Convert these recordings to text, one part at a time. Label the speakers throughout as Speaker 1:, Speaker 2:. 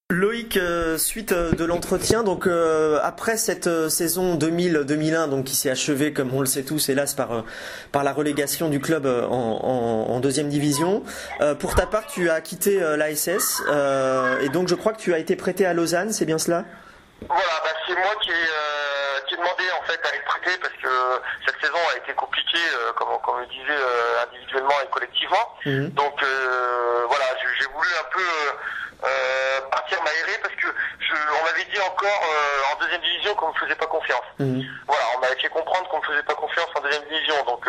Speaker 1: Loïc, suite de l'entretien, donc après cette saison 2000-2001, donc qui s'est achevée, comme on le sait tous, hélas par la relégation du club en deuxième division. Pour ta part, tu as quitté l'ASS et donc je crois que tu as été prêté à Lausanne, c'est bien cela?
Speaker 2: Voilà, c'est moi qui ai demandé en fait à être prêté parce que cette saison a été compliquée, comme on le disait, individuellement et collectivement. Donc voilà, j'ai voulu un peu partir m'aérer parce que on m'avait dit encore en deuxième division qu'on me faisait pas confiance. Voilà, on m'avait fait comprendre qu'on me faisait pas confiance en deuxième division. Donc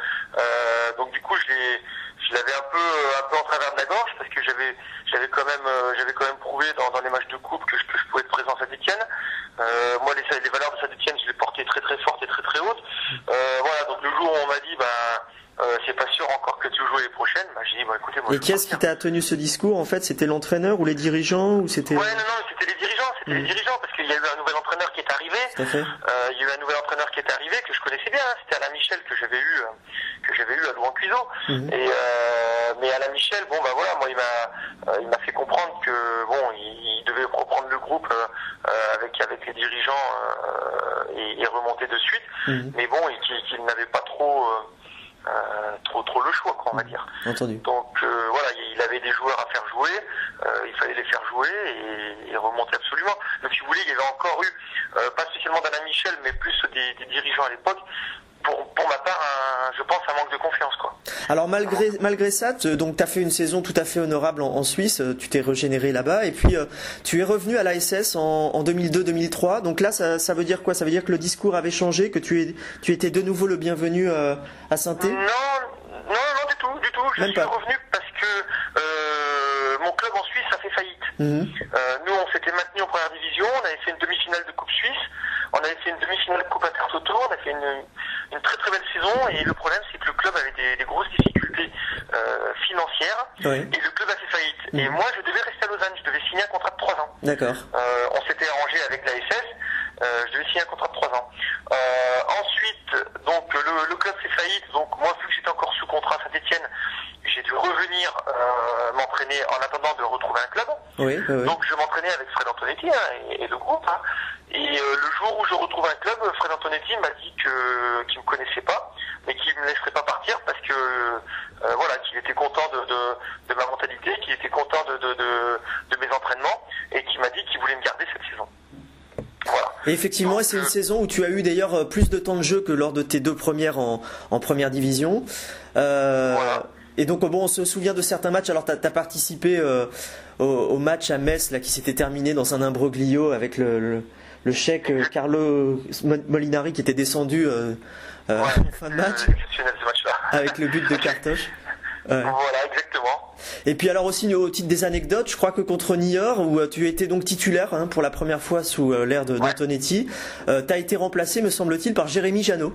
Speaker 2: du coup je l'avais un peu en travers de la gorge parce que j'avais quand même prouvé dans les matchs de coupe que je pouvais être présent à Saint-Étienne. Moi les valeurs de Saint-Étienne, je les portais très très fortes et très très hautes. Voilà, donc le jour où on m'a dit c'est pas sûr encore que tu joues les prochaines, j'ai dit écoutez, moi.
Speaker 1: Et qui est-ce qui t'a tenu ce discours en fait? C'était l'entraîneur ou les dirigeants ou c'était?
Speaker 2: Ouais, non, c'était les dirigeants, parce qu'il y a eu un nouvel entraîneur qui est arrivé.
Speaker 1: Tout à fait.
Speaker 2: Il y a eu un nouvel entraîneur qui est arrivé que je connaissais bien, c'était Alain Michel que j'avais eu à Louan-Cuiseaux. Mais Alain Michel, voilà, moi il m'a fait comprendre que il devait reprendre le groupe avec les dirigeants et remonter de suite. Mais qu'il n'avait pas trop le choix, quoi, on va dire.
Speaker 1: Entendu.
Speaker 2: Donc voilà, il avait des joueurs à faire jouer, il fallait les faire jouer et remonter absolument. Donc si vous voulez, il y avait encore eu, pas spécialement d'Alain Michel, mais plus des dirigeants à l'époque, pour ma part, je pense, un manque de confiance, quoi.
Speaker 1: Alors malgré ça, donc tu as fait une saison tout à fait honorable en Suisse, tu t'es régénéré là-bas et puis tu es revenu à l'ASS en 2002-2003. Donc là, ça veut dire quoi? Ça veut dire que le discours avait changé, que tu étais de nouveau le bienvenu à Saint-Étienne?
Speaker 2: Non, du tout. Je suis revenu parce que mon club en Suisse a fait faillite. Nous, on s'était maintenu en première division, on avait fait une demi-finale de Coupe Suisse, on avait fait une demi-finale de Coupe Intertoto, on a fait une très très belle saison et le problème c'est que le club avait des grosses difficultés financières et le club a fait faillite. Et moi je devais rester à Lausanne, je devais signer un contrat de 3 ans.
Speaker 1: D'accord.
Speaker 2: On s'était arrangé avec l'ASS, je devais signer un contrat de 3 ans. Ensuite, donc le club fait faillite, donc moi vu que j'étais encore sous contrat à Saint-Étienne, j'ai dû revenir m'entraîner en attendant de retrouver un club.
Speaker 1: Oui.
Speaker 2: Donc je m'entraînais avec Fred Antonetti et le groupe. Et le jour où je retrouve un club, Fred Antonetti m'a dit qu'il me connaissait pas, mais qu'il me laisserait pas partir parce que voilà, qu'il était content de ma mentalité, qu'il était content de mes entraînements et qu'il m'a dit qu'il voulait me garder cette saison. Voilà.
Speaker 1: Et effectivement, c'est une saison où tu as eu d'ailleurs plus de temps de jeu que lors de tes deux premières en première division.
Speaker 2: Voilà.
Speaker 1: Et donc on se souvient de certains matchs. Alors t'as participé au match à Metz là qui s'était terminé dans un imbroglio avec le Tchèque Carlo Molinari qui était descendu en fin de match.
Speaker 2: Exceptionnel ce match-là.
Speaker 1: Avec le but de Cartoche.
Speaker 2: Voilà, exactement.
Speaker 1: Et puis alors aussi au titre des anecdotes, je crois que contre Niort où tu étais donc titulaire pour la première fois sous l'ère d'Antonetti, t'as été remplacé, me semble-t-il, par Jérémy Janot.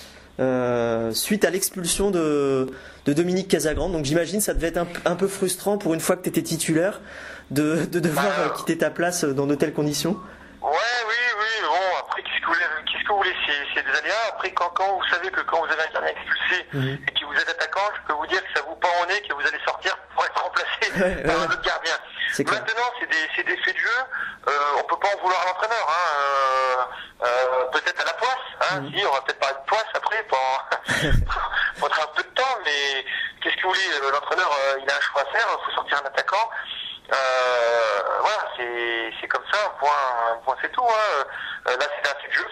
Speaker 1: Suite à l'expulsion de Dominique Casagrande. Donc j'imagine ça devait être un peu frustrant pour une fois que tu étais titulaire de devoir quitter ta place dans de telles conditions.
Speaker 2: Oui. Bon, après, qu'est-ce que vous voulez, c'est des aléas. Après, quand vous savez que quand vous avez un gardien expulsé et que vous êtes attaquant, je peux vous dire que ça vous pend au nez que vous allez sortir pour être remplacé par un autre gardien. Maintenant, c'est des faits de jeu. On peut pas en vouloir à l'entraîneur. Peut-être à la poisse. Si, on va peut-être parler de poisse après pour être un peu de temps. Mais qu'est-ce que vous voulez, l'entraîneur, il a un choix à faire. Il faut sortir un attaquant. Voilà, c'est comme ça, un point c'est tout. Là c'était un fait de jeu,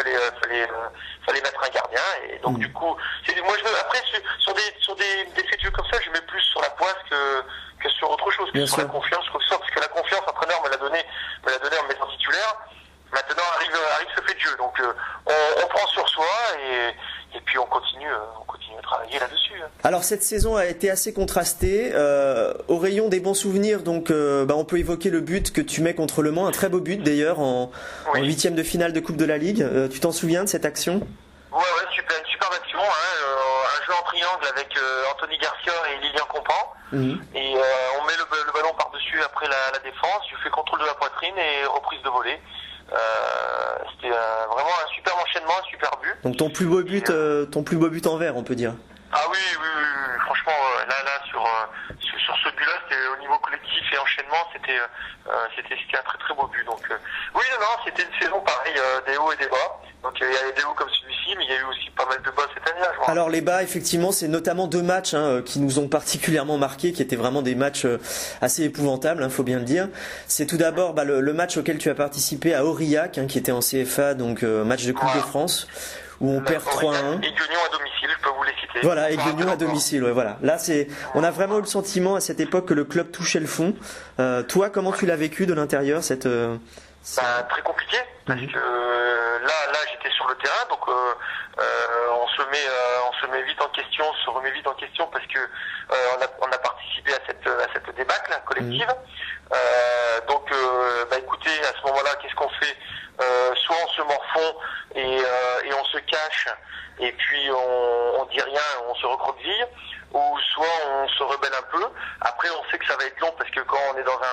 Speaker 2: fallait mettre un gardien et donc du coup, moi après sur des faits de jeu comme ça, je mets plus sur la poisse que sur autre chose, que sur la confiance, parce que la confiance, l'entraîneur me l'a donné en mettant titulaire. Maintenant arrive ce fait de jeu, donc on prend sur soi et puis on continue à travailler là-dessus.
Speaker 1: Alors cette saison a été assez contrastée. Au rayon des bons souvenirs, donc on peut évoquer le but que tu mets contre Le Mans, un très beau but d'ailleurs en 8e de finale de Coupe de la Ligue. Tu t'en souviens de cette action?
Speaker 2: Ouais, une super action, un jeu en triangle avec Anthony Garcia et Lilian Compan. Et on met le ballon par-dessus après la défense, je fais contrôle de la poitrine et reprise de volée. C'était vraiment un super enchaînement, un super but.
Speaker 1: Donc ton plus beau but en vert, on peut dire.
Speaker 2: Ah oui, franchement, là sur ce but-là, c'était au niveau collectif, et enchaînement, c'était un très très beau but. Donc oui, non, c'était une saison pareil, des hauts et des bas. Donc il y a des hauts comme celui-ci, mais il y a eu aussi pas mal de bas cette année-là, je crois.
Speaker 1: Alors les bas, effectivement, c'est notamment 2 matchs qui nous ont particulièrement marqués, qui étaient vraiment des matchs assez épouvantables, faut bien le dire. C'est tout d'abord le match auquel tu as participé à Aurillac, qui était en CFA, donc match de Coupe de France, où on perd 3-1.
Speaker 2: Et Guignon à domicile, je peux vous les citer.
Speaker 1: Voilà, et Guignon à domicile, ouais, voilà. Là, on a vraiment eu le sentiment à cette époque que le club touchait le fond. Toi, comment tu l'as vécu de l'intérieur, cette...
Speaker 2: Très compliqué, parce que là j'étais sur le terrain, donc on se met vite en question, on se remet vite en question parce que on a participé à cette débâcle collective. Donc écoutez, à ce moment-là, qu'est-ce qu'on fait? Soit on se morfond et on se cache et puis on dit rien, on se recroqueville, ou soit on se rebelle un peu. Après, on sait que ça va être long parce que quand on est dans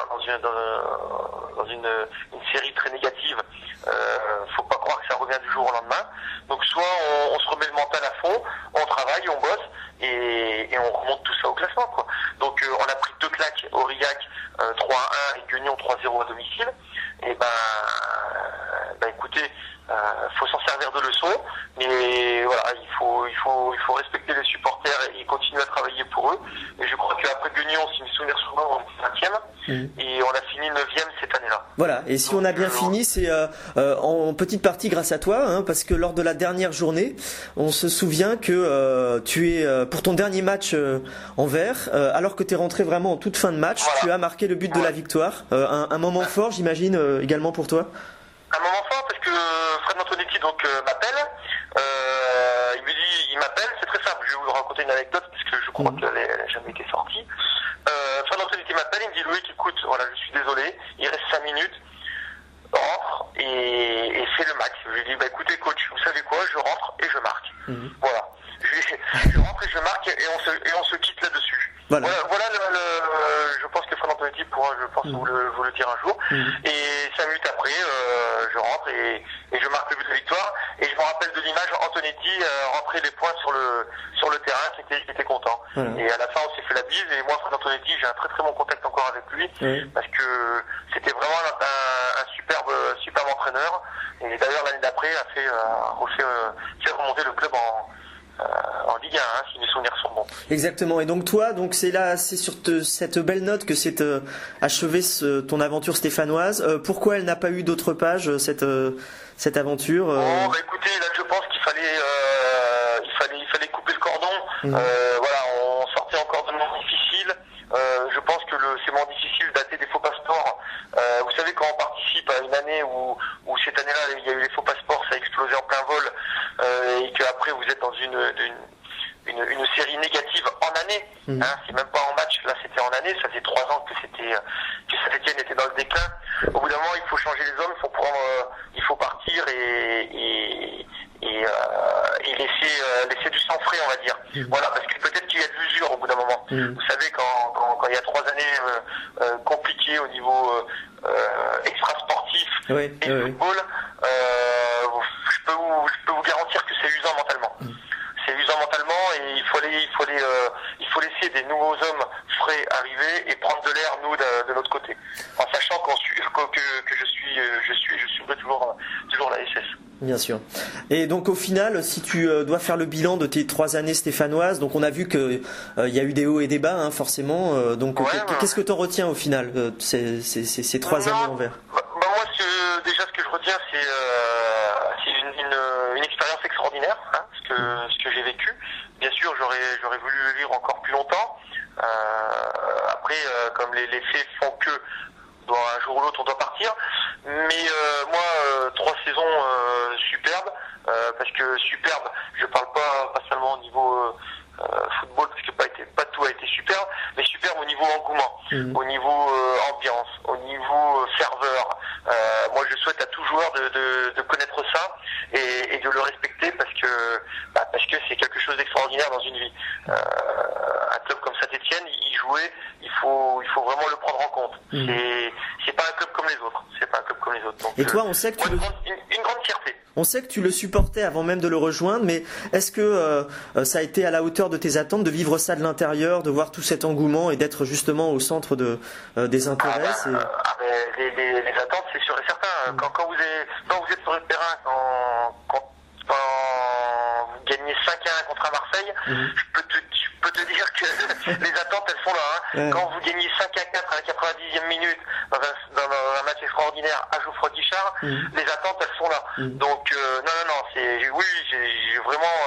Speaker 2: une série très négative, faut pas croire que ça revient du jour au lendemain. Donc soit on se remet le mental à fond, on travaille, on bosse et on remonte tout ça au classement, quoi. Donc on a pris 2 claques, Aurillac 3-1 et Guignon 3-0 à domicile. Et écoutez, faut s'en servir de leçon, mais voilà, il faut respecter les supporters et continuer à travailler pour eux. Et je crois qu'après Guignon, si mes souvenirs sont bons, on est 5e et on a fini 9e cette année-là.
Speaker 1: Voilà, et si on a bien fini, c'est en petite partie grâce à toi, parce que lors de la dernière journée, on se souvient que tu es pour ton dernier match en vert, alors que tu es rentré vraiment en toute fin de match, tu as marqué le but de la victoire. Un moment fort, j'imagine, également pour toi.
Speaker 2: Un moment fort parce que Fred Antonetti m'appelle, il m'appelle, c'est très simple, je vais vous raconter une anecdote parce que je crois qu'elle n'a jamais été sortie. Fred Antonetti m'appelle, il me dit Loïc, écoute, voilà, je suis désolé, il reste 5 minutes, rentre et fais le max. Je lui dis écoutez coach, vous savez quoi, je rentre et je marque. Voilà. Je rentre et je marque et on se quitte là-dessus. Voilà je pense que Fred Antonetti pourra, vous le dire un jour. Et 5 minutes après, je rentre et je marque le but de la victoire. Et je me rappelle de l'image, Antonetti rentrer les points sur le terrain, qui était content. Et à la fin, on s'est fait la bise. Et moi, Fred Antonetti, j'ai un très très bon contact encore avec lui, parce que c'était vraiment un superbe entraîneur. Et d'ailleurs, l'année d'après, a fait remonter le club en Ligue 1, si mes souvenirs sont bons.
Speaker 1: Exactement. Et donc toi, c'est sur cette belle note que s'est achevée ton aventure stéphanoise. Pourquoi elle n'a pas eu d'autres pages, cette aventure
Speaker 2: Écoutez, là je pense qu'il fallait couper le cordon. Voilà, on sortait encore de moments difficiles. Je pense que c'est moins difficile dater des faux passeports. Vous savez, quand on participe à une année où cette année-là il y a eu les faux passeports, ça a explosé en plein vol, et qu'après vous êtes dans une série négative en année, c'est même pas en match, là c'était en année, ça faisait 3 ans que Saint-Étienne était dans le déclin. Au bout d'un moment, il faut changer les hommes, il faut partir et laisser du sang frais, on va dire. Voilà, parce que peut-être qu'il y a de l'usure au bout d'un moment. Vous savez, quand il y a 3 années compliquées au niveau extra-sportif et football, je peux vous garantir que c'est usant mentalement. C'est usant mentalement et il faut laisser des nouveaux hommes frais arriver et prendre de l'air, nous, de notre côté. En sachant que je suivrai toujours la SS.
Speaker 1: Bien sûr. Et donc au final, si tu dois faire le bilan de tes 3 années stéphanoises, donc on a vu que il y a eu des hauts et des bas, forcément. Donc qu'est-ce que tu en retiens au final, ces 3 années en vert?
Speaker 2: Moi, déjà, ce que je retiens, c'est une expérience extraordinaire, ce que j'ai vécu. Bien sûr, j'aurais voulu le vivre encore plus longtemps. Après, comme les faits font que un jour ou l'autre on doit partir, mais moi 3 saisons superbes, parce que superbe, je parle pas seulement au niveau football, parce que pas tout a été superbe, mais superbe au niveau engouement, au niveau ambiance, au niveau ferveur. Moi je souhaite à tout joueur de connaître ça et de le respecter parce que c'est quelque chose d'extraordinaire dans une vie. Un club comme Saint-Étienne, y jouer, il faut vraiment le prendre en compte. C'est pas un club comme les autres. C'est pas un club comme les autres. Donc,
Speaker 1: et toi, on sait que
Speaker 2: une grande fierté.
Speaker 1: On sait que tu le supportais avant même de le rejoindre, mais est-ce que ça a été à la hauteur de tes attentes de vivre ça de l'intérieur, de voir tout cet engouement et d'être justement au centre des intérêts
Speaker 2: les attentes, c'est sûr et certain. Quand vous êtes sur le terrain, quand vous gagnez 5-1 contre Marseille, je peux te dire que les attentes, elles sont là. Hein. Quand vous gagnez 5-4 à la 90e minute dans un match extraordinaire à Geoffroy Guichard, les attentes, elles sont là. Donc, non, j'ai vraiment...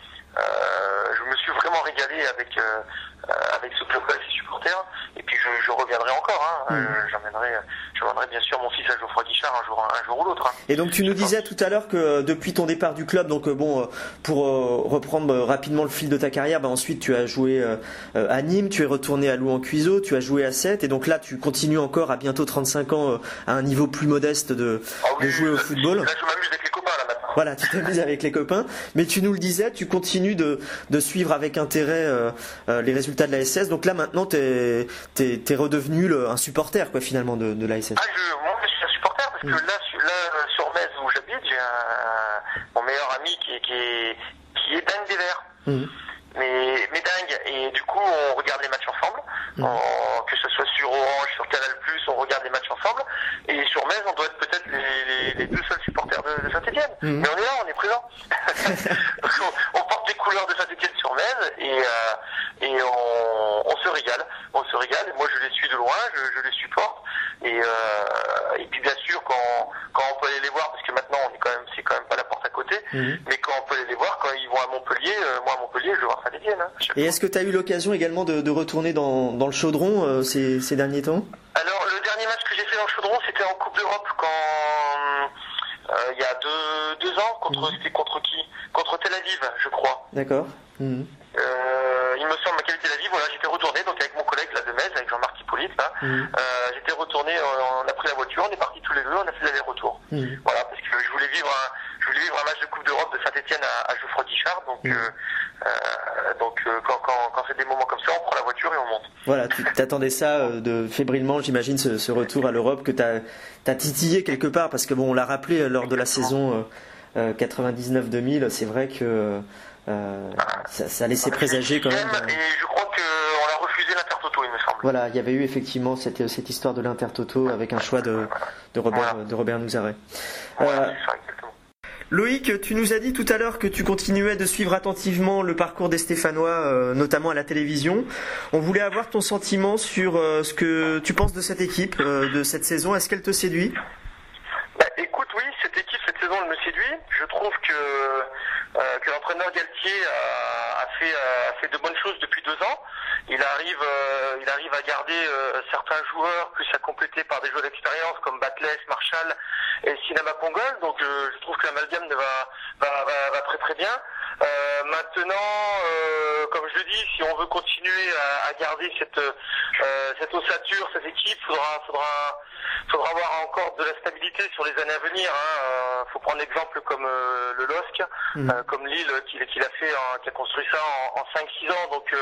Speaker 2: je me suis vraiment régalé avec ce club-là et ses supporters, et puis je reviendrai encore. J'emmènerai bien sûr mon fils à Geoffroy Guichard un jour ou l'autre.
Speaker 1: Et donc tu nous disais tout à l'heure que depuis ton départ du club, donc pour reprendre rapidement le fil de ta carrière, ensuite tu as joué à Nîmes, tu es retourné à Louan-Cuiseaux, tu as joué à Sète, et donc là tu continues encore à bientôt 35 ans à un niveau plus modeste de jouer au football.
Speaker 2: Là je m'amuse avec les copains là maintenant.
Speaker 1: Voilà, tu t'amuses avec les copains, mais tu nous le disais, tu continues de suivre avec intérêt les résultats de la SS. Donc là maintenant t'es redevenu un supporter quoi finalement de la SS.
Speaker 2: Moi je suis un supporter parce que là sur Metz où j'habite, j'ai mon meilleur ami qui est dingue des Verts. Mais dingue, et du coup on regarde les matchs ensemble, que ce soit sur Orange, sur Canal+, on regarde les matchs ensemble, et sur Metz on doit être peut-être les deux seuls supporters de Saint-Étienne, mais on est là, on est présent. on porte les couleurs de Saint-Étienne sur Metz, et on se régale, et moi je les suis de loin, je les supporte, et puis bien sûr quand on peut aller les voir, parce que maintenant c'est quand même pas la porte à côté, mais quand on peut aller les voir, quand ils vont à Montpellier, moi à Montpellier je vais voir Saint-Étienne.
Speaker 1: Et est-ce que tu as eu l'occasion également de retourner dans le chaudron ces derniers temps?
Speaker 2: Alors le dernier match que j'ai fait dans le chaudron, c'était en Coupe d'Europe il y a deux ans, c'était contre qui? Contre Tel Aviv, je crois.
Speaker 1: D'accord.
Speaker 2: Il me semble à Tel Aviv, voilà, j'étais retourné donc avec mon collègue là de Metz, avec Jean-Marc Hippolyte, j'étais retourné, on a pris la voiture, on est partis tous les deux, on a fait l'aller-retour. Voilà, parce que je voulais vivre un match de Coupe d'Europe de Saint-Étienne à Geoffroy Guichard, donc quand c'est des moments comme ça, on prend la voiture et on monte.
Speaker 1: Voilà, tu t'attendais ça fébrilement, j'imagine, ce retour à l'Europe que t'as titillé quelque part, parce que on l'a rappelé lors de la saison 99-2000, c'est vrai que ça laissait présager quand même.
Speaker 2: Et je crois qu'on a refusé l'Intertoto, il me semble.
Speaker 1: Voilà, il y avait eu effectivement cette histoire de l'Intertoto avec un choix de Robert Nouzaret.
Speaker 2: Voilà, c'est ça, exactement.
Speaker 1: Loïc, tu nous as dit tout à l'heure que tu continuais de suivre attentivement le parcours des Stéphanois, notamment à la télévision. On voulait avoir ton sentiment sur ce que tu penses de cette équipe, de cette saison. Est-ce qu'elle te séduit?
Speaker 2: Écoute, oui, cette équipe, cette saison, elle me séduit. Je trouve que l'entraîneur Galtier a fait de bonnes choses depuis 2 ans. Il arrive à garder certains joueurs, plus à compléter par des joueurs d'expérience comme Batles, Marshall et Sinama Pongol. Donc je trouve que l'amalgame va très très bien. Maintenant, comme je le dis, si on veut continuer à garder cette ossature, cette équipe, faudra avoir encore de la stabilité sur les années à venir. Faut prendre l'exemple comme le LOSC, comme Lille qui a construit ça en 5-6 ans. Donc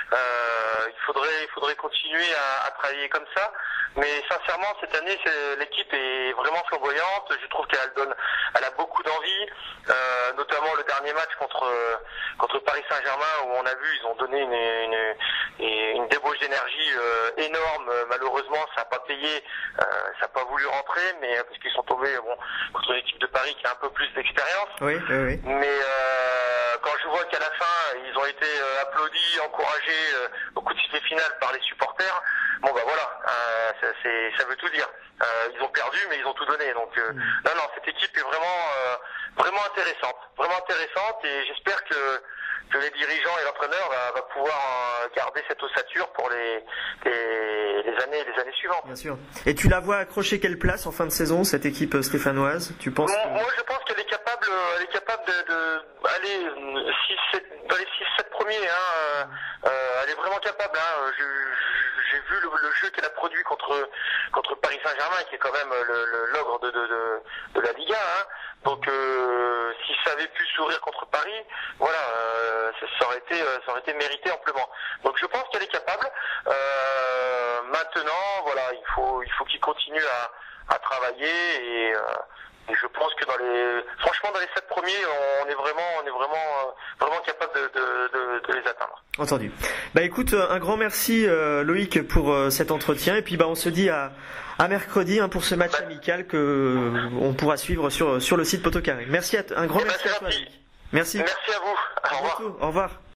Speaker 2: il faudrait continuer à travailler comme ça. Mais sincèrement, cette année, l'équipe est vraiment flamboyante. Je trouve elle a beaucoup d'envie, notamment le dernier match contre Paris Saint-Germain où on a vu, ils ont donné une débauche d'énergie énorme. Malheureusement, ça n'a pas payé, ça n'a pas voulu rentrer, mais parce qu'ils sont tombés contre une équipe de Paris qui a un peu plus d'expérience.
Speaker 1: Oui.
Speaker 2: Mais quand je vois qu'à la fin, ils ont été applaudis, encouragés au coup de sifflet final par les supporters, ça veut tout dire. Ils ont perdu, mais ils ont tout donné. Donc non, cette équipe est vraiment intéressante, et j'espère que les dirigeants et l'entraîneur va pouvoir garder cette ossature pour les années suivantes.
Speaker 1: Bien sûr. Et tu la vois accrocher quelle place en fin de saison, cette équipe stéphanoise? Tu penses
Speaker 2: Moi, je pense qu'elle est capable d'aller dans les 6-7 premiers. Elle est vraiment capable. J'ai vu le jeu qu'elle a produit contre Paris Saint-Germain, qui est quand même l'ogre de la Liga. Donc, si ça avait pu sourire contre Paris, voilà, ça aurait été mérité amplement. Donc, je pense qu'elle est capable. Maintenant, voilà, il faut qu'il continue à travailler et je pense que franchement dans les 7 premiers, on est vraiment capable de les atteindre.
Speaker 1: Entendu. Bah écoute, un grand merci Loïc pour cet entretien et puis on se dit à mercredi pour ce match amical que on pourra suivre sur le site Poteau Carré. Merci un grand merci à toi. Loïc. Merci.
Speaker 2: Merci à vous. Au revoir.
Speaker 1: Au revoir.